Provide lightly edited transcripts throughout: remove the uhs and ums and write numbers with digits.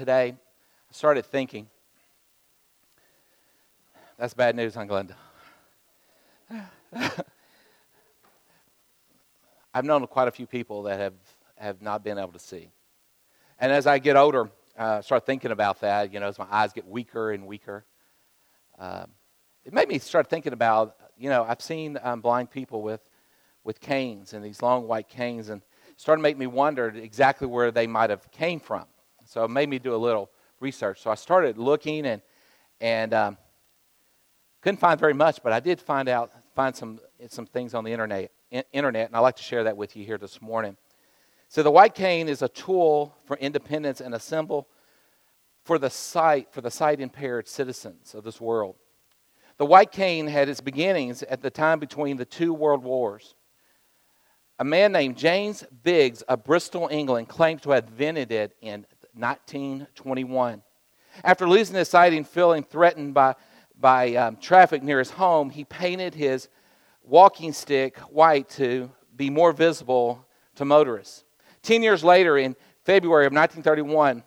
Today, I started thinking. That's bad news, huh, Glenda? I've known quite a few people that have not been able to see. And as I get older, start thinking about that, as my eyes get weaker and weaker. It made me start thinking about, I've seen blind people with canes and these long white canes, and it started to make me wonder exactly where they might have came from. So it made me do a little research. So I started looking and couldn't find very much, but I did find some things on the internet, and I'd like to share that with you here this morning. So the white cane is a tool for independence and a symbol for the sight impaired citizens of this world. The white cane had its beginnings at the time between the two world wars. A man named James Biggs of Bristol, England, claimed to have invented it in 1921. After losing his sight and feeling threatened by traffic near his home, he painted his walking stick white to be more visible to motorists. 10 years later, in February of 1931,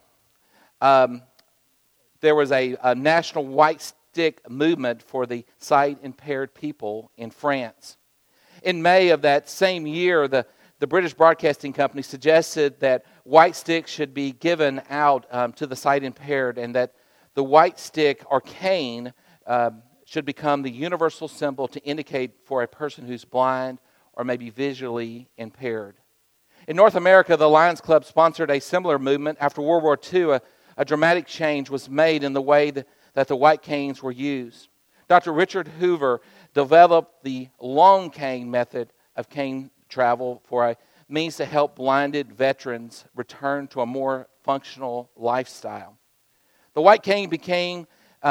there was a national white stick movement for the sight-impaired people in France. In May of that same year, the British Broadcasting Company suggested that white sticks should be given out to the sight-impaired, and that the white stick or cane should become the universal symbol to indicate for a person who's blind or maybe visually impaired. In North America, the Lions Club sponsored a similar movement. After World War II, a dramatic change was made in the way that the white canes were used. Dr. Richard Hoover developed the long cane method of cane travel for a means to help blinded veterans return to a more functional lifestyle. The white cane began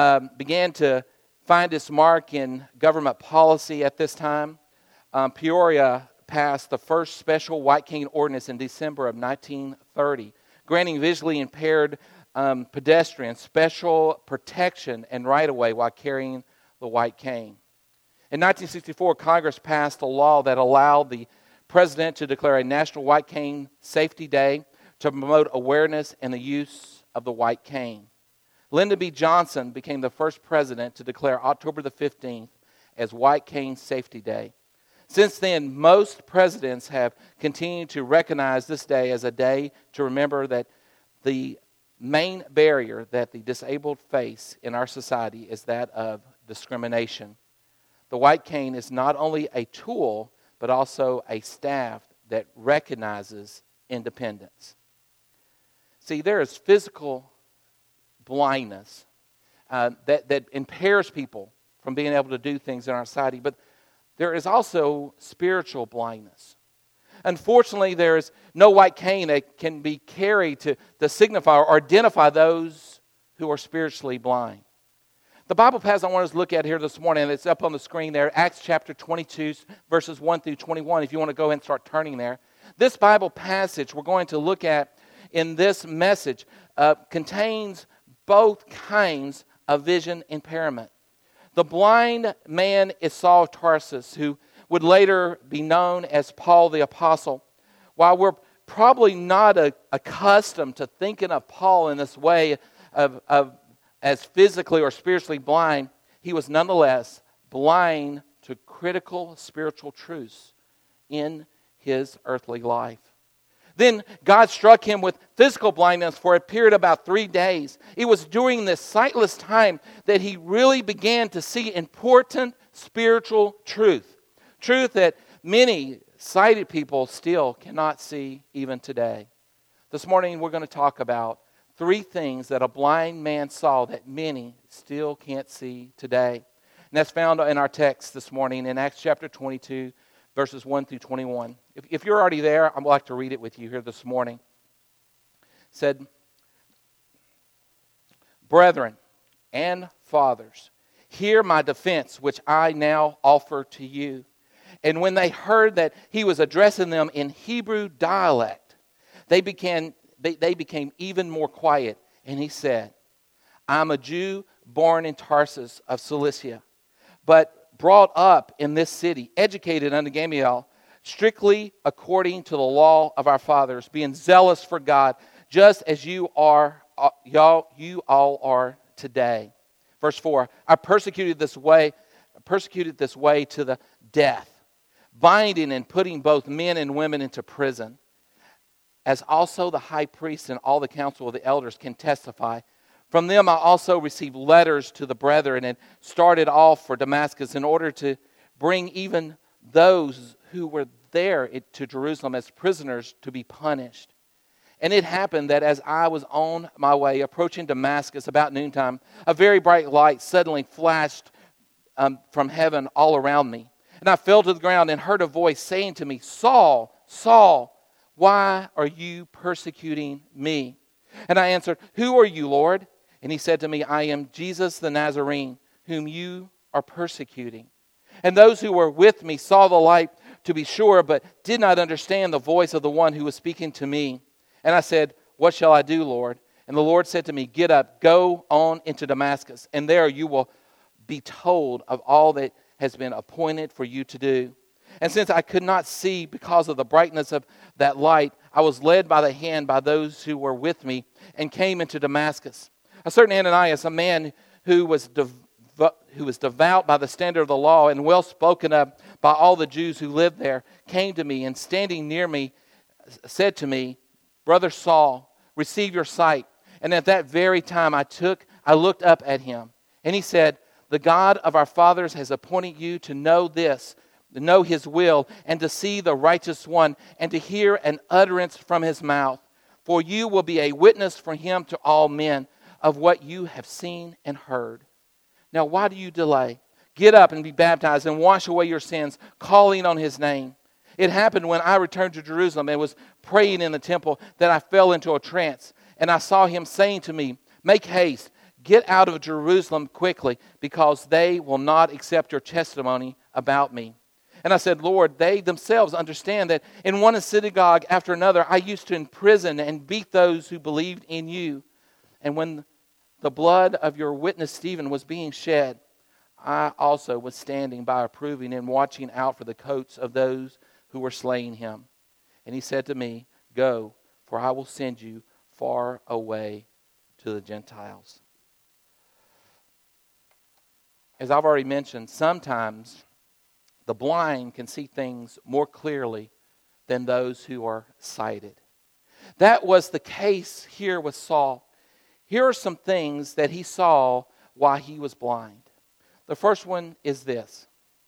to find its mark in government policy at this time. Peoria passed the first special white cane ordinance in December of 1930, granting visually impaired pedestrians special protection and right-of-way while carrying the white cane. In 1964, Congress passed a law that allowed the president to declare a National White Cane Safety Day to promote awareness and the use of the white cane. Lyndon B. Johnson became the first president to declare October the 15th as White Cane Safety Day. Since then, most presidents have continued to recognize this day as a day to remember that the main barrier that the disabled face in our society is that of discrimination. The white cane is not only a tool, but also a staff that recognizes independence. See, there is physical blindness that impairs people from being able to do things in our society, but there is also spiritual blindness. Unfortunately, there is no white cane that can be carried to signify or identify those who are spiritually blind. The Bible passage I want us to look at here this morning, and it's up on the screen there, Acts chapter 22, verses 1 through 21, if you want to go ahead and start turning there. This Bible passage we're going to look at in this message contains both kinds of vision impairment. The blind man is Saul of Tarsus, who would later be known as Paul the Apostle. While we're probably not accustomed to thinking of Paul in this way as physically or spiritually blind, he was nonetheless blind to critical spiritual truths in his earthly life. Then God struck him with physical blindness for a period of about 3 days. It was during this sightless time that he really began to see important spiritual truth that many sighted people still cannot see even today. This morning we're going to talk about 3 things that a blind man saw that many still can't see today. And that's found in our text this morning in Acts chapter 22, verses 1 through 21. If you're already there, I'd like to read it with you here this morning. It said, "Brethren and fathers, hear my defense, which I now offer to you." And when they heard that he was addressing them in Hebrew dialect, they became even more quiet. And he said, "I'm a Jew born in Tarsus of Cilicia, but brought up in this city, educated under Gamaliel, strictly according to the law of our fathers, being zealous for God, just as you are you all are today. Verse 4, I persecuted this way to the death, binding and putting both men and women into prison, as also the high priest and all the council of the elders can testify. From them I also received letters to the brethren and started off for Damascus in order to bring even those who were there to Jerusalem as prisoners to be punished. And it happened that as I was on my way approaching Damascus about noontime, a very bright light suddenly flashed from heaven all around me. And I fell to the ground and heard a voice saying to me, Saul, Saul, why are you persecuting me? And I answered, Who are you, Lord? And he said to me, I am Jesus the Nazarene, whom you are persecuting. And those who were with me saw the light, to be sure, but did not understand the voice of the one who was speaking to me. And I said, What shall I do, Lord? And the Lord said to me, Get up, go on into Damascus, and there you will be told of all that has been appointed for you to do. And since I could not see because of the brightness of that light, I was led by the hand by those who were with me and came into Damascus. A certain Ananias, a man who was devout by the standard of the law and well spoken of by all the Jews who lived there, came to me and standing near me said to me, Brother Saul, receive your sight. And at that very time I looked up at him. And he said, The God of our fathers has appointed you to know this, to know his will, and to see the righteous one, and to hear an utterance from his mouth. For you will be a witness for him to all men of what you have seen and heard. Now why do you delay? Get up and be baptized and wash away your sins, calling on his name. It happened when I returned to Jerusalem and was praying in the temple that I fell into a trance. And I saw him saying to me, Make haste, get out of Jerusalem quickly, because they will not accept your testimony about me. And I said, Lord, they themselves understand that in one synagogue after another I used to imprison and beat those who believed in you. And when the blood of your witness Stephen was being shed, I also was standing by approving and watching out for the coats of those who were slaying him. And he said to me, Go, for I will send you far away to the Gentiles. As I've already mentioned, sometimes the blind can see things more clearly than those who are sighted. That was the case here with Saul. Here are some things that he saw while he was blind. The first one is this.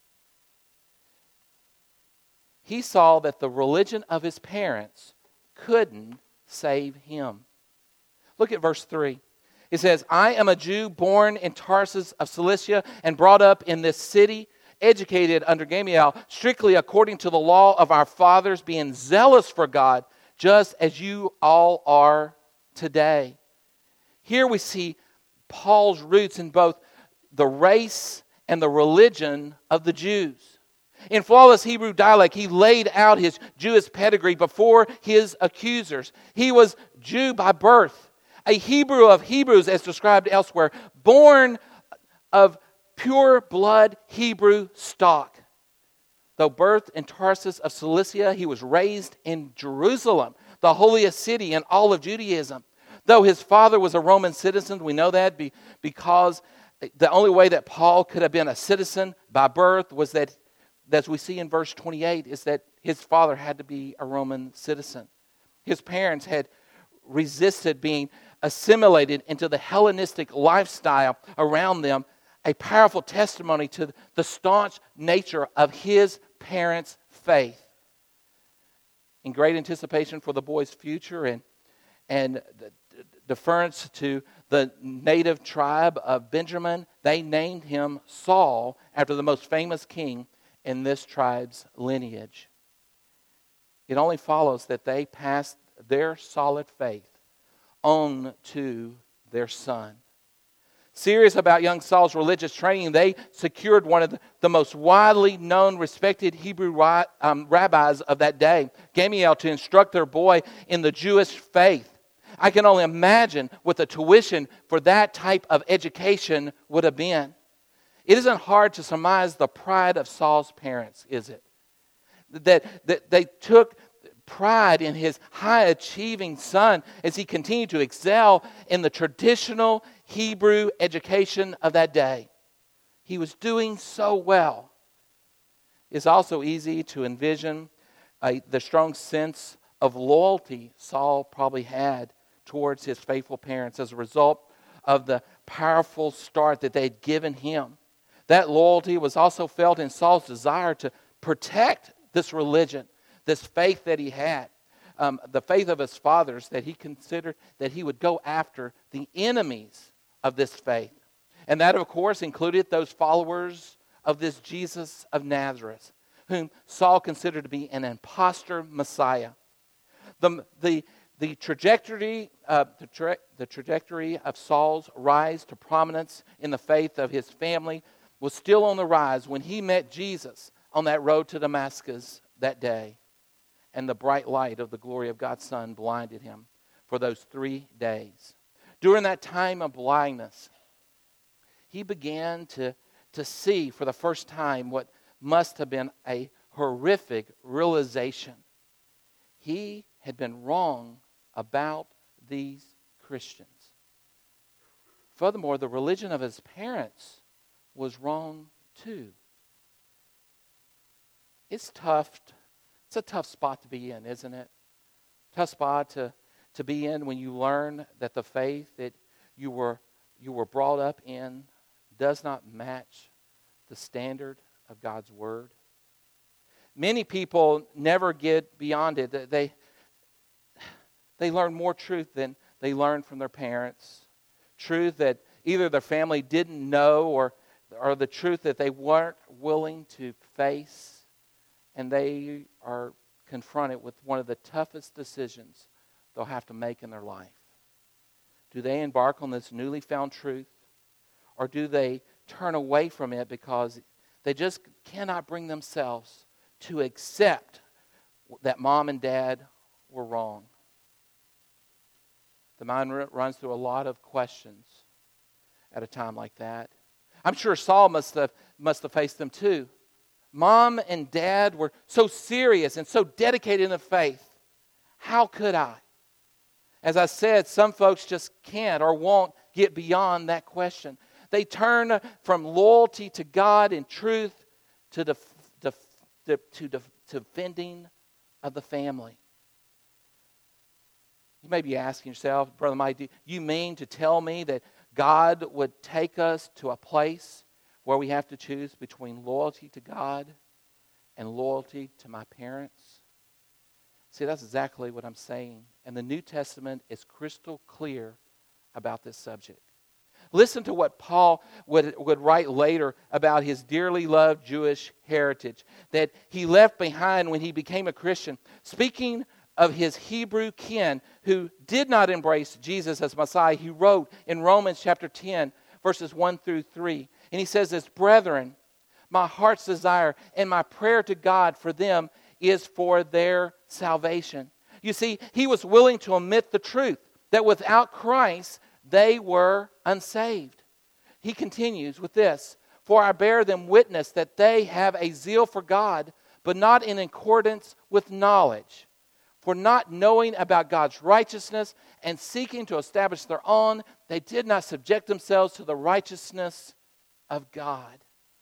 He saw that the religion of his parents couldn't save him. Look at verse 3. It says, I am a Jew born in Tarsus of Cilicia and brought up in this city, educated under Gamaliel, strictly according to the law of our fathers, being zealous for God, just as you all are today. Here we see Paul's roots in both the race and the religion of the Jews. In flawless Hebrew dialect, he laid out his Jewish pedigree before his accusers. He was Jew by birth, a Hebrew of Hebrews as described elsewhere, born of pure blood Hebrew stock. Though birthed in Tarsus of Cilicia, he was raised in Jerusalem, the holiest city in all of Judaism. Though his father was a Roman citizen, we know that because the only way that Paul could have been a citizen by birth was that, as we see in verse 28, is that his father had to be a Roman citizen. His parents had resisted being assimilated into the Hellenistic lifestyle around them, a powerful testimony to the staunch nature of his parents' faith. In great anticipation for the boy's future and deference to the native tribe of Benjamin, they named him Saul after the most famous king in this tribe's lineage. It only follows that they passed their solid faith on to their son. Serious about young Saul's religious training, they secured one of the most widely known, respected Hebrew rabbis of that day, Gamaliel, to instruct their boy in the Jewish faith. I can only imagine what the tuition for that type of education would have been. It isn't hard to surmise the pride of Saul's parents, is it? That they took pride in his high-achieving son as he continued to excel in the traditional Hebrew education of that day. He was doing so well. It's also easy to envision the strong sense of loyalty Saul probably had towards his faithful parents as a result of the powerful start that they had given him. That loyalty was also felt in Saul's desire to protect this religion, this faith that he had, the faith of his fathers, that he considered that he would go after the enemies of this faith. And that, of course, included those followers of this Jesus of Nazareth, whom Saul considered to be an impostor Messiah. The trajectory of Saul's rise to prominence in the faith of his family was still on the rise when he met Jesus on that road to Damascus that day. And the bright light of the glory of God's Son blinded him for those 3 days. During that time of blindness, he began to see for the first time what must have been a horrific realization. He had been wrong about these Christians. Furthermore, the religion of his parents was wrong too. It's tough. It's a tough spot to be in, isn't it? Tough spot to be in when you learn that the faith that you were brought up in does not match the standard of God's Word. Many people never get beyond it. They learn more truth than they learned from their parents. Truth that either their family didn't know or the truth that they weren't willing to face. And they are confronted with one of the toughest decisions they'll have to make in their life. Do they embark on this newly found truth? Or do they turn away from it because they just cannot bring themselves to accept that mom and dad were wrong? The mind runs through a lot of questions at a time like that. I'm sure Saul must have faced them too. Mom and dad were so serious and so dedicated in the faith. How could I? As I said, some folks just can't or won't get beyond that question. They turn from loyalty to God and truth to defending of the family. You may be asking yourself, Brother Mike, do you mean to tell me that God would take us to a place where we have to choose between loyalty to God and loyalty to my parents? See, that's exactly what I'm saying. And the New Testament is crystal clear about this subject. Listen to what Paul would write later about his dearly loved Jewish heritage that he left behind when he became a Christian. Speaking of his Hebrew kin who did not embrace Jesus as Messiah, he wrote in Romans chapter 10, verses 1 through 3. And he says this, "Brethren, my heart's desire and my prayer to God for them is for their salvation." You see, he was willing to admit the truth that without Christ, they were unsaved. He continues with this, "For I bear them witness that they have a zeal for God, but not in accordance with knowledge. For not knowing about God's righteousness and seeking to establish their own, they did not subject themselves to the righteousness of God."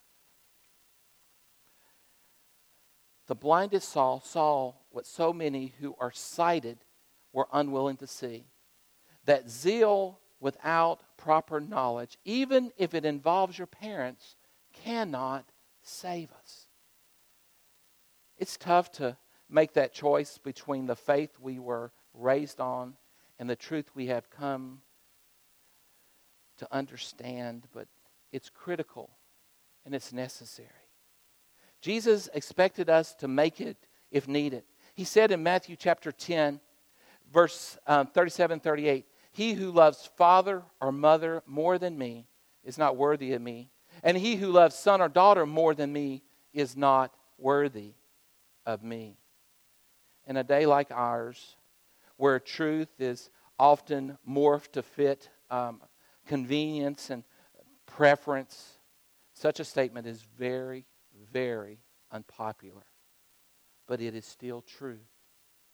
The blinded Saul saw what so many who are sighted were unwilling to see. That zeal without proper knowledge, even if it involves your parents, cannot save us. It's tough to make that choice between the faith we were raised on and the truth we have come to understand, but it's critical and it's necessary. Jesus expected us to make it if needed. He said in Matthew chapter 10, verse 37-38, "He who loves father or mother more than me is not worthy of me, and he who loves son or daughter more than me is not worthy of me." In a day like ours, where truth is often morphed to fit convenience and preference, such a statement is very, very unpopular. But it is still true.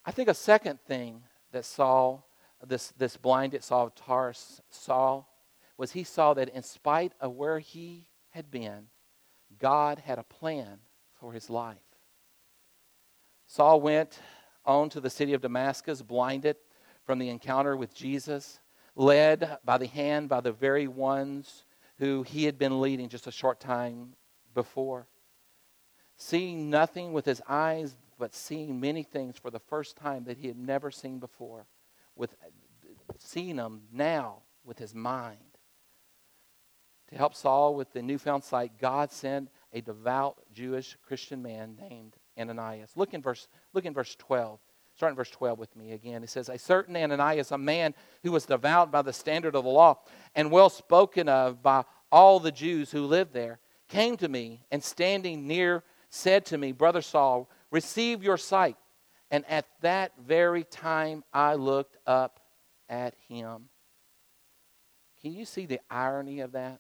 I think a second thing that Saul, this blinded Saul of Tarsus, saw was he saw that in spite of where he had been, God had a plan for his life. Saul went on to the city of Damascus, blinded from the encounter with Jesus, led by the hand by the very ones who he had been leading just a short time before. Seeing nothing with his eyes, but seeing many things for the first time that he had never seen before, with seeing them now with his mind. To help Saul with the newfound sight, God sent a devout Jewish Christian man named Ananias. Look in verse 12. Start in verse 12 with me again. It says, a certain Ananias, a man who was devout by the standard of the law and well spoken of by all the Jews who lived there, came to me and standing near said to me, Brother Saul, receive your sight. And at that very time I looked up at him. Can you see the irony of that?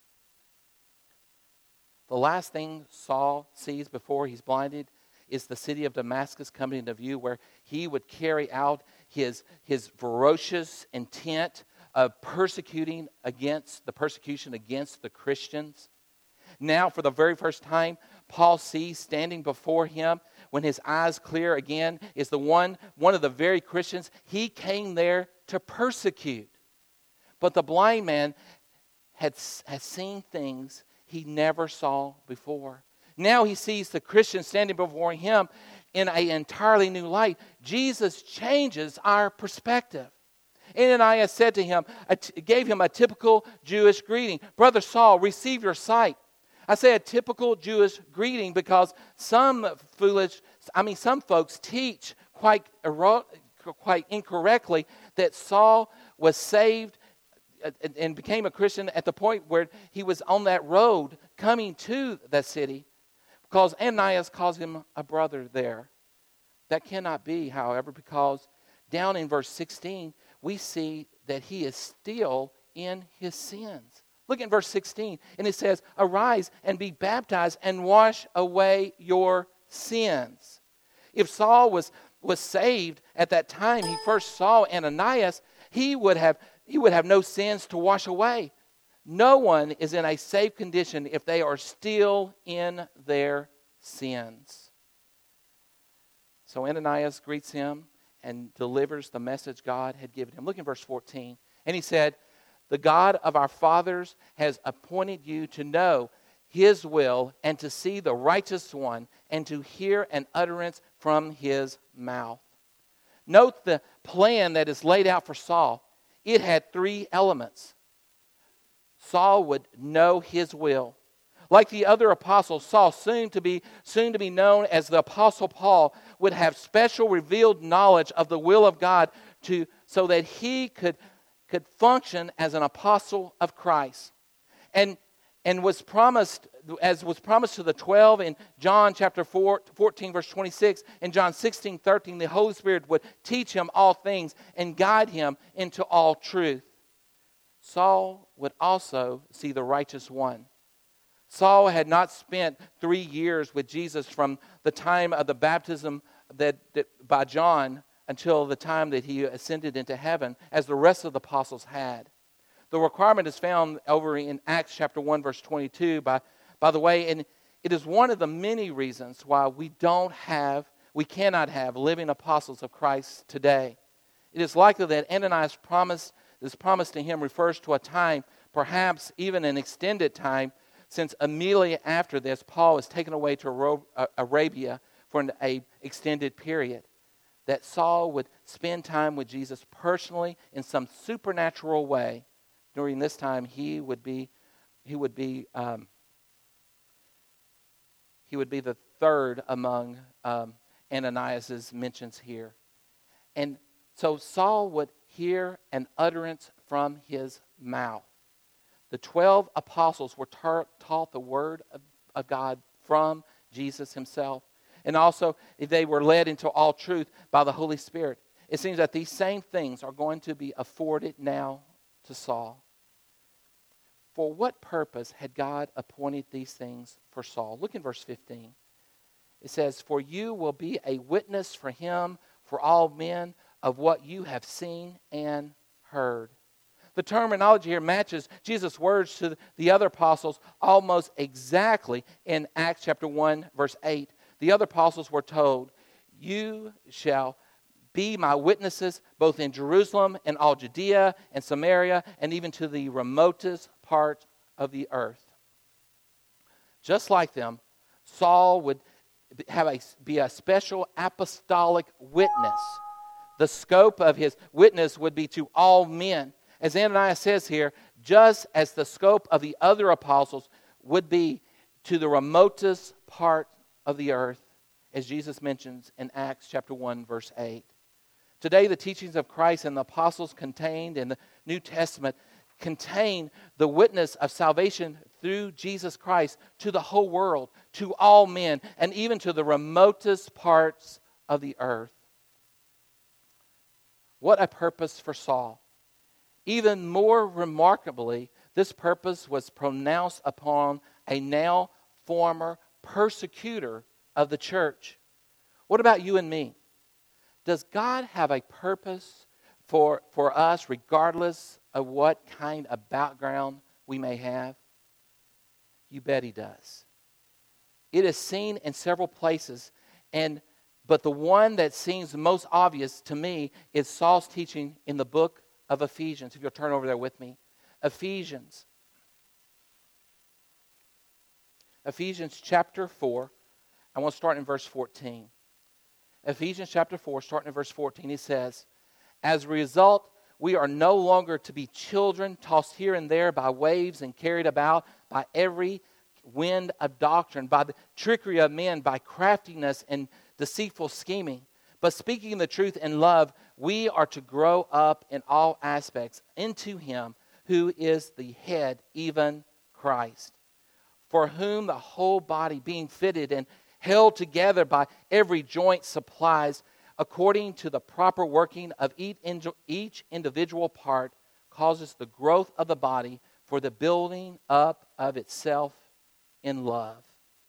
The last thing Saul sees before he's blinded is the city of Damascus coming into view, where he would carry out his ferocious intent of persecution against the Christians. Now, for the very first time, Paul sees standing before him, when his eyes clear again, is the one of the very Christians he came there to persecute. But the blind man has seen things he never saw before. Now he sees the Christian standing before him in an entirely new light. Jesus changes our perspective. Ananias said to him, gave him a typical Jewish greeting. Brother Saul, receive your sight. I say a typical Jewish greeting because some folks teach quite incorrectly that Saul was saved and became a Christian at the point where he was on that road coming to that city, because Ananias calls him a brother there. That cannot be, however, because down in verse 16, we see that he is still in his sins. Look at verse 16, and it says, arise and be baptized and wash away your sins. If Saul was saved at that time he first saw Ananias, he would have no sins to wash away. No one is in a safe condition if they are still in their sins. So Ananias greets him and delivers the message God had given him. Look in verse 14. And he said, the God of our fathers has appointed you to know his will and to see the righteous one and to hear an utterance from his mouth. Note the plan that is laid out for Saul. It had three elements. Saul would know his will. Like the other apostles, Saul, soon to be known as the Apostle Paul, would have special revealed knowledge of the will of God so that he could function as an apostle of Christ. And was promised, as was promised to the 12 in John chapter 14, verse 26, and John 16, 13, the Holy Spirit would teach him all things and guide him into all truth. Saul would also see the righteous one. Saul had not spent 3 years with Jesus from the time of the baptism that by John until the time that he ascended into heaven, as the rest of the apostles had. The requirement is found over in Acts chapter 1, verse 22, by the way, and it is one of the many reasons why we cannot have living apostles of Christ today. It is likely that Ananias' promise to him refers to a time, perhaps even an extended time, since immediately after this, Paul is taken away to Arabia for an extended period. That Saul would spend time with Jesus personally in some supernatural way. During this time, he would be the third among Ananias' mentions here. And so Saul would hear an utterance from his mouth. The 12 apostles were taught the word of God from Jesus himself. And also, they were led into all truth by the Holy Spirit. It seems that these same things are going to be afforded now to Saul. For what purpose had God appointed these things for Saul? Look in verse 15. It says, for you will be a witness for him for all men of what you have seen and heard. The terminology here matches Jesus' words to the other apostles almost exactly in Acts chapter 1, verse 8. The other apostles were told, "You shall be my witnesses both in Jerusalem and all Judea and Samaria and even to the remotest part of the earth." Just like them, Saul would be a special apostolic witness. The scope of his witness would be to all men. As Ananias says here, just as the scope of the other apostles would be to the remotest part of the earth, as Jesus mentions in Acts chapter 1, verse 8. Today, the teachings of Christ and the apostles contained in the New Testament contain the witness of salvation through Jesus Christ to the whole world, to all men, and even to the remotest parts of the earth. What a purpose for Saul. Even more remarkably, this purpose was pronounced upon a now former persecutor of the church. What about you and me? Does God have a purpose for us regardless of what kind of background we may have? You bet He does. It is seen in several places, but the one that seems most obvious to me is Saul's teaching in the book of Ephesians. If you'll turn over there with me. Ephesians chapter 4. I want to start in verse 14. Ephesians chapter 4, starting in verse 14, he says, "As a result, we are no longer to be children tossed here and there by waves and carried about by every wind of doctrine, by the trickery of men, by craftiness and deceitful scheming. But speaking the truth in love, we are to grow up in all aspects into Him who is the head, even Christ, for whom the whole body being fitted and held together by every joint supplies, according to the proper working of each individual part, causes the growth of the body for the building up of itself in love."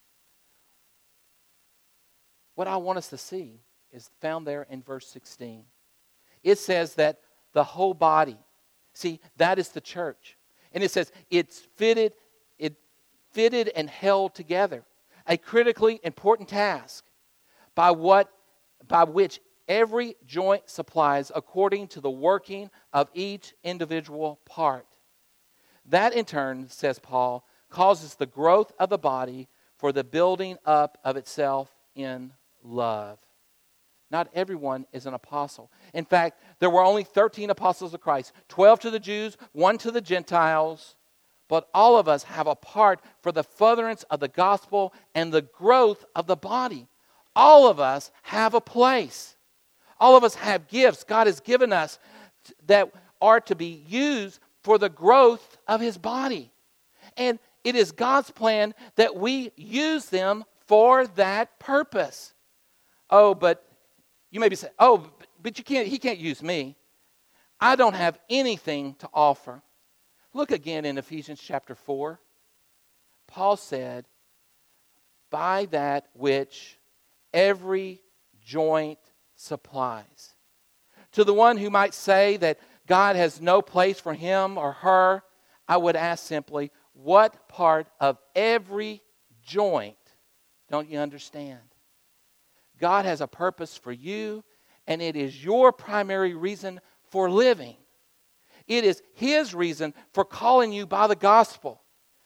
What I want us to see is found there in verse 16. It says that the whole body, see, that is the church. And it says it's fitted and held together. A critically important task by which every joint supplies according to the working of each individual part. That in turn, says Paul, causes the growth of the body for the building up of itself in love. Not everyone is an apostle. In fact, there were only 13 apostles of Christ, 12 to the Jews, 1 to the Gentiles. But all of us have a part for the furtherance of the gospel and the growth of the body. All of us have a place. All of us have gifts God has given us that are to be used for the growth of His body. And it is God's plan that we use them for that purpose. Oh, but you may be saying, "Oh, but He can't use me. I don't have anything to offer." Look again in Ephesians chapter 4. Paul said, "By that which every joint supplies." To the one who might say that God has no place for him or her, I would ask simply, what part of every joint don't you understand? God has a purpose for you, and it is your primary reason for living. It is His reason for calling you by the gospel.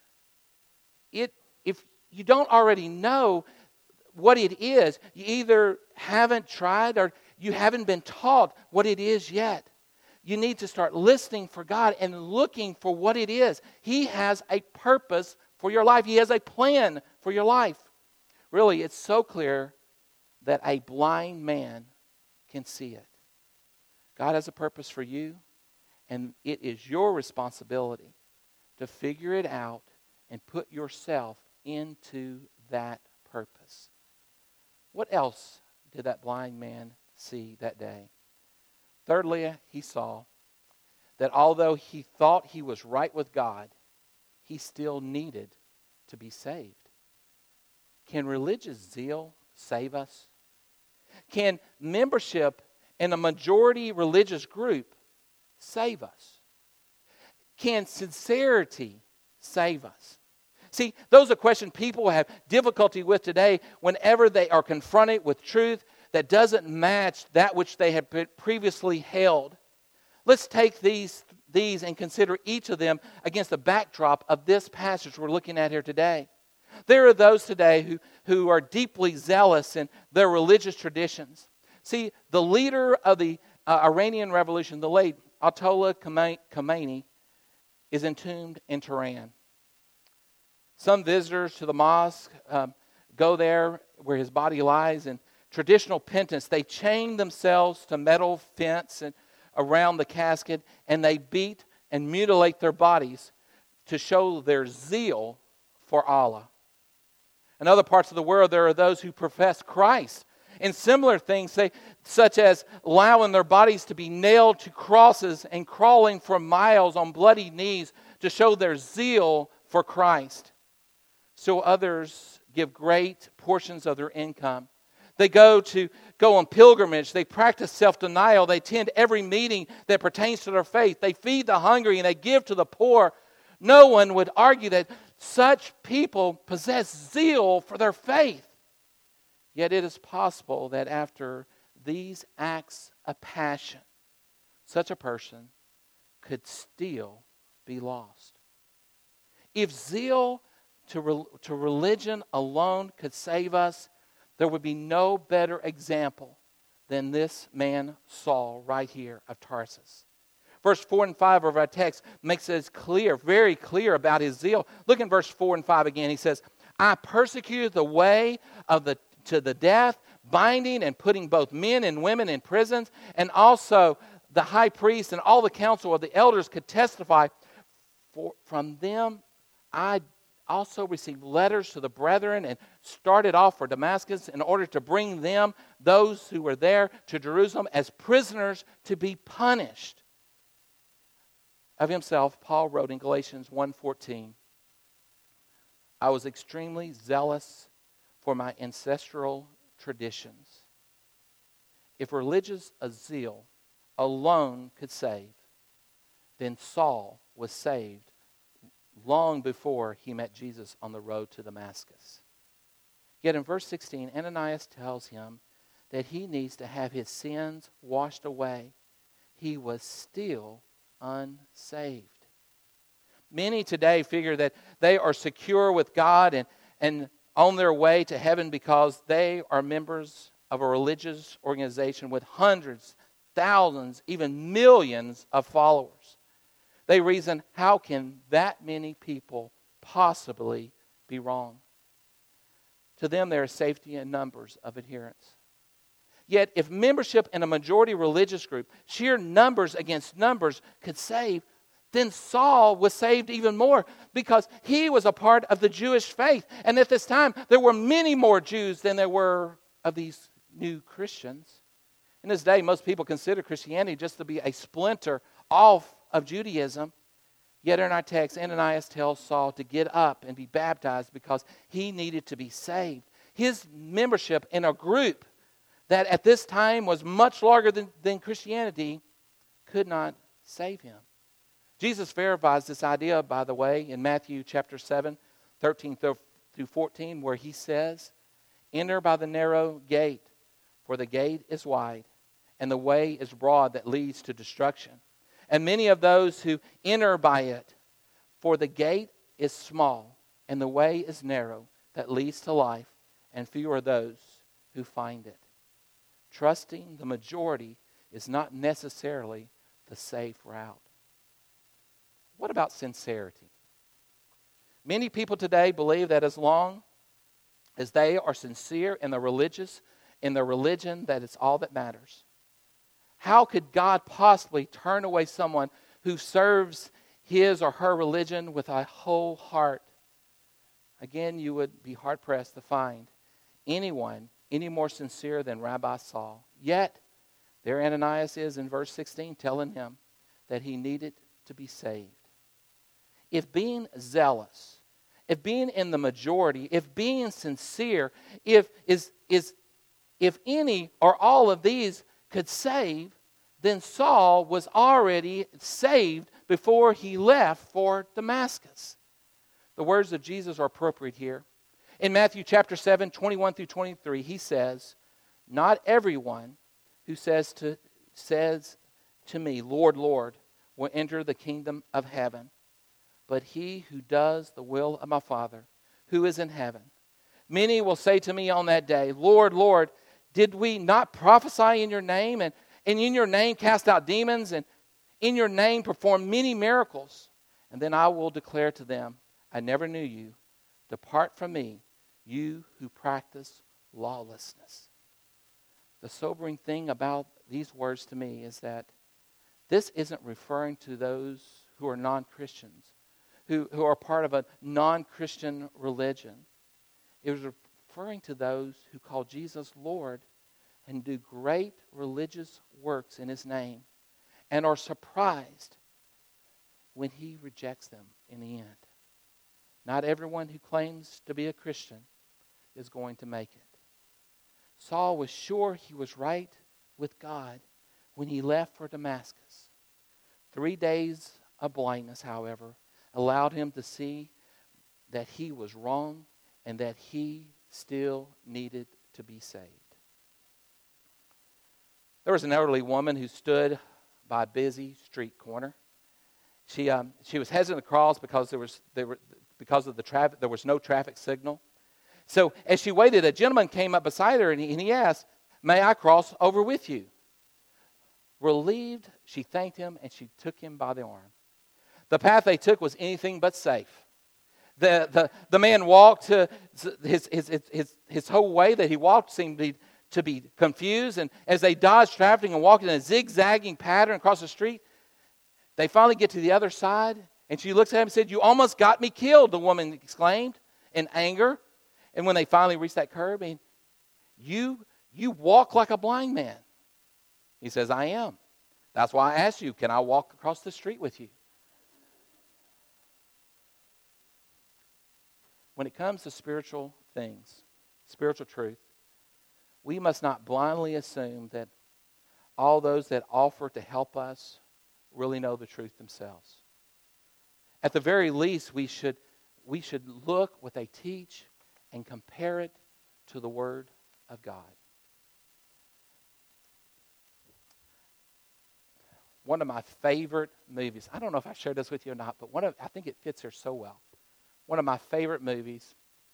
If you don't already know what it is, you either haven't tried or you haven't been taught what it is yet. You need to start listening for God and looking for what it is. He has a purpose for your life. He has a plan for your life. Really, it's so clear that a blind man can see it. God has a purpose for you. And it is your responsibility to figure it out and put yourself into that purpose. What else did that blind man see that day? Thirdly, he saw that although he thought he was right with God, he still needed to be saved. Can religious zeal save us? Can membership in a majority religious group save us? Can sincerity save us? See, those are questions people have difficulty with today whenever they are confronted with truth that doesn't match that which they had previously held. Let's take these and consider each of them against the backdrop of this passage we're looking at here today. There are those today who are deeply zealous in their religious traditions. See, the leader of the Iranian Revolution, the late Ayatollah Khomeini, is entombed in Tehran. Some visitors to the mosque go there where his body lies in traditional penance. They chain themselves to metal fence and around the casket, and they beat and mutilate their bodies to show their zeal for Allah. In other parts of the world, there are those who profess Christ in similar things, such as allowing their bodies to be nailed to crosses and crawling for miles on bloody knees to show their zeal for Christ. So others give great portions of their income. They go on pilgrimage. They practice self-denial. They attend every meeting that pertains to their faith. They feed the hungry and they give to the poor. No one would argue that such people possess zeal for their faith. Yet it is possible that after these acts of passion, such a person could still be lost. If zeal to religion alone could save us, there would be no better example than this man Saul right here of Tarsus. Verse 4 and 5 of our text makes it clear, very clear about his zeal. Look in verse 4 and 5 again. He says, I persecuted the way to the death, binding and putting both men and women in prisons, and also the high priest and all the council of the elders could testify. From them I also received letters to the brethren and started off for Damascus in order to bring them, those who were there, to Jerusalem as prisoners to be punished. Of himself, Paul wrote in Galatians 1:14, I was extremely zealous for my ancestral traditions. If religious zeal alone could save, then Saul was saved long before he met Jesus on the road to Damascus. Yet in verse 16, Ananias tells him that he needs to have his sins washed away. He was still unsaved. Many today figure that they are secure with God and on their way to heaven because they are members of a religious organization with hundreds, thousands, even millions of followers. They reason, how can that many people possibly be wrong? To them, there is safety in numbers of adherents. Yet, if membership in a majority religious group, sheer numbers against numbers, could save, then Saul was saved even more because he was a part of the Jewish faith. And at this time, there were many more Jews than there were of these new Christians. In this day, most people consider Christianity just to be a splinter off of Judaism. Yet in our text, Ananias tells Saul to get up and be baptized because he needed to be saved. His membership in a group that at this time was much larger than Christianity could not save him. Jesus verifies this idea, by the way, in Matthew chapter 7, 13 through 14, where he says, enter by the narrow gate, for the gate is wide, and the way is broad that leads to destruction. And many of those who enter by it, for the gate is small, and the way is narrow that leads to life, and few are those who find it. Trusting the majority is not necessarily the safe route. What about sincerity? Many people today believe that as long as they are sincere in their religion, that it's all that matters. How could God possibly turn away someone who serves his or her religion with a whole heart? Again, you would be hard-pressed to find anyone any more sincere than Rabbi Saul. Yet, there Ananias is in verse 16 telling him that he needed to be saved. If being zealous, if being in the majority, if being sincere, is if any or all of these could save, then Saul was already saved before he left for Damascus. The words of Jesus are appropriate here. In Matthew chapter 7, 21 through 23, he says, "Not everyone who says to me, 'Lord, Lord,' will enter the kingdom of heaven, but he who does the will of my Father who is in heaven. Many will say to me on that day, 'Lord, Lord, did we not prophesy in your name, and in your name cast out demons, and in your name perform many miracles?' And then I will declare to them, 'I never knew you. Depart from me, you who practice lawlessness.'" The sobering thing about these words to me is that this isn't referring to those who are non-Christians, who are part of a non-Christian religion. It was referring to those who call Jesus Lord and do great religious works in his name and are surprised when he rejects them in the end. Not everyone who claims to be a Christian is going to make it. Saul was sure he was right with God when he left for Damascus. 3 days of blindness, however, allowed him to see that he was wrong and that he still needed to be saved. There was an elderly woman who stood by a busy street corner. She was hesitant to cross because because of the traffic. There was no traffic signal. So as she waited, a gentleman came up beside her and he asked, "May I cross over with you?" Relieved, she thanked him and she took him by the arm. The path they took was anything but safe. The man walked to his whole way that he walked seemed to be confused, and as they dodged traffic and walked in a zigzagging pattern across the street, they finally get to the other side, and she looks at him and said, "You almost got me killed," the woman exclaimed in anger. And when they finally reached that curb, you walk like a blind man. He says, "I am. That's why I asked you, can I walk across the street with you?" When it comes to spiritual things, spiritual truth, we must not blindly assume that all those that offer to help us really know the truth themselves. At the very least, we should look what they teach and compare it to the Word of God. One of my favorite movies, I don't know if I shared this with you or not, but I think it fits here so well. One of my favorite movies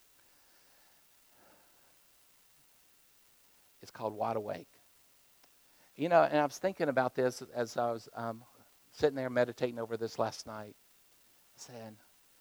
is called Wide Awake. And I was thinking about this as I was sitting there meditating over this last night, saying,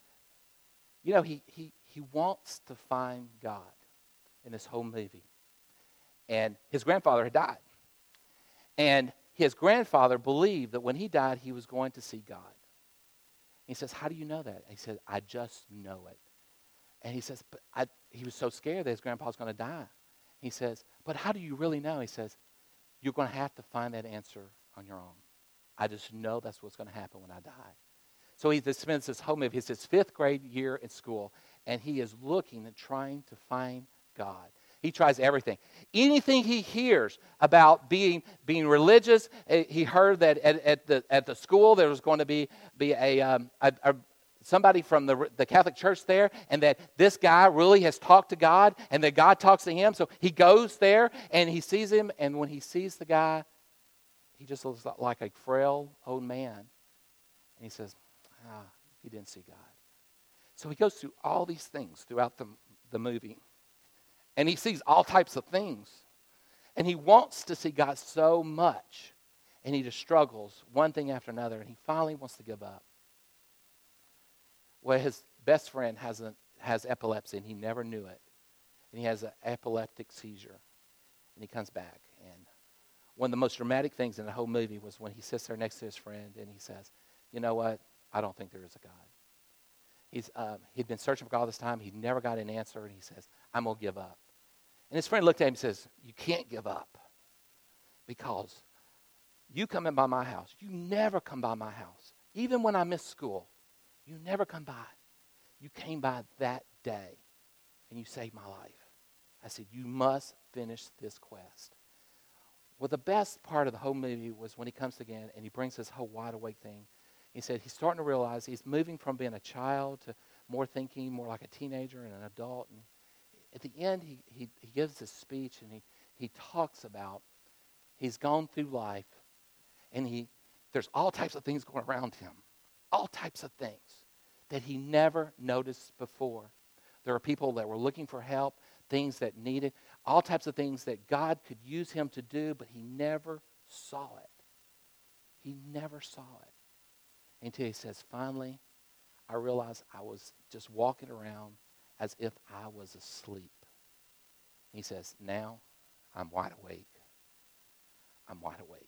he wants to find God in this whole movie. And his grandfather had died. And his grandfather believed that when he died, he was going to see God. He says, "How do you know that?" He said, "I just know it." And he says, "But he was so scared that his grandpa was going to die." He says, "But how do you really know?" He says, "You're going to have to find that answer on your own. I just know that's what's going to happen when I die." So he spends his whole movie, it's his 5th grade year in school, and he is looking and trying to find God. He tries everything. Anything he hears about being religious, he heard that at the school there was going to be somebody from the Catholic Church there, and that this guy really has talked to God, and that God talks to him. So he goes there, and he sees him, and when he sees the guy, he just looks like a frail old man. And he says, he didn't see God. So he goes through all these things throughout the movie. And he sees all types of things. And he wants to see God so much. And he just struggles one thing after another. And he finally wants to give up. Well, his best friend has epilepsy, and he never knew it. And he has an epileptic seizure. And he comes back. And one of the most dramatic things in the whole movie was when he sits there next to his friend and he says, "You know what? I don't think there is a God." He'd been searching for God all this time. He'd never got an answer. And he says, "I'm going to give up." And his friend looked at him and says, "You can't give up, because you come in by my house. You never come by my house. Even when I miss school, you never come by. You came by that day, and you saved my life. I said, you must finish this quest. Well, the best part of the whole movie was when he comes again and he brings this whole wide awake thing. He said he's starting to realize he's moving from being a child to more thinking, more like a teenager and an adult. And at the end, he gives this speech and he talks about he's gone through life and there's all types of things going around him, all types of things that he never noticed before. There are people that were looking for help, things that needed, all types of things that God could use him to do, but he never saw it. He never saw it. Until he says, finally, I realized I was just walking around as if I was asleep. He says, now I'm wide awake. I'm wide awake.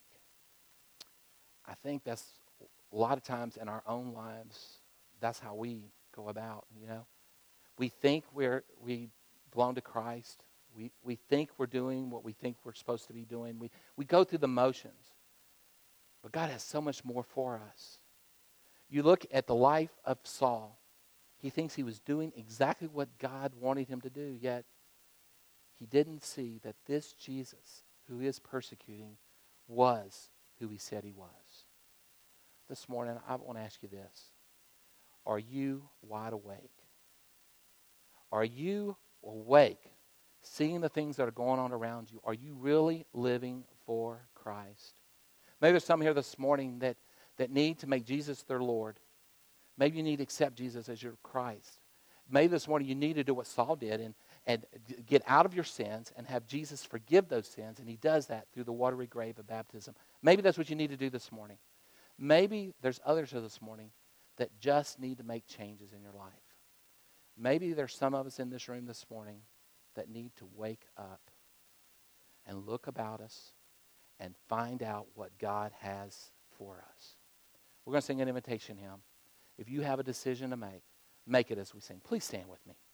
I think that's a lot of times in our own lives, that's how we go about, you know. We think we belong to Christ. We think we're doing what we think we're supposed to be doing. We go through the motions. But God has so much more for us. You look at the life of Saul. He thinks he was doing exactly what God wanted him to do, yet he didn't see that this Jesus, who is persecuting, was who he said he was. This morning, I want to ask you this. Are you wide awake? Are you awake, seeing the things that are going on around you? Are you really living for Christ? Maybe there's some here this morning that need to make Jesus their Lord. Maybe you need to accept Jesus as your Christ. Maybe this morning you need to do what Saul did and get out of your sins and have Jesus forgive those sins. And he does that through the watery grave of baptism. Maybe that's what you need to do this morning. Maybe there's others here this morning that just need to make changes in your life. Maybe there's some of us in this room this morning that need to wake up and look about us and find out what God has for us. We're going to sing an invitation hymn. If you have a decision to make it as we sing. Please stand with me.